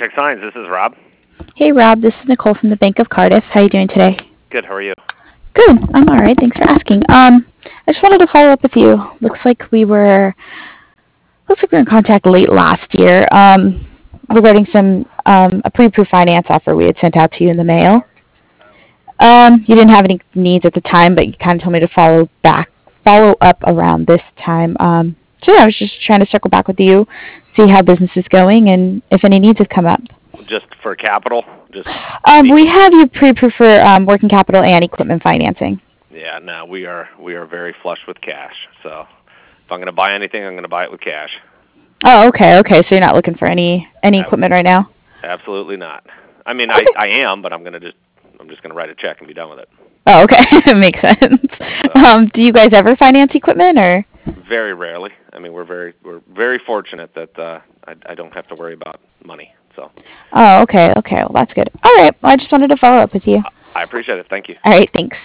Architect Signs, this is Rob. Hey Rob, this is Nicole from the Bank of Cardiff. How you doing today? Good, how are you? Good. I'm all right. Thanks for asking. I just wanted to follow up with you. Looks like we were in contact late last year regarding some a pre-approved finance offer we had sent out to you in the mail. You didn't have any needs at the time, but you kind of told me to follow up around this time. So yeah, I was just trying to circle back with you, see how business is going, and if any needs have come up. Just for capital? Just We speaking? have you pre-approved for working capital and equipment financing. Yeah, no, we are very flush with cash. So if I'm going to buy anything, I'm going to buy it with cash. Oh, okay, okay. So you're not looking for any Ab- equipment right now? Absolutely not. I mean, I, Okay. I am, but I'm just going to write a check and be done with it. Oh, okay. Makes sense. So Do you guys ever finance equipment or? very rarely. I mean, we're very fortunate that I don't have to worry about money. So Oh, okay, okay. Well, that's good. All right. Well, I just wanted to follow up with you. I appreciate it. Thank you. All right. Thanks.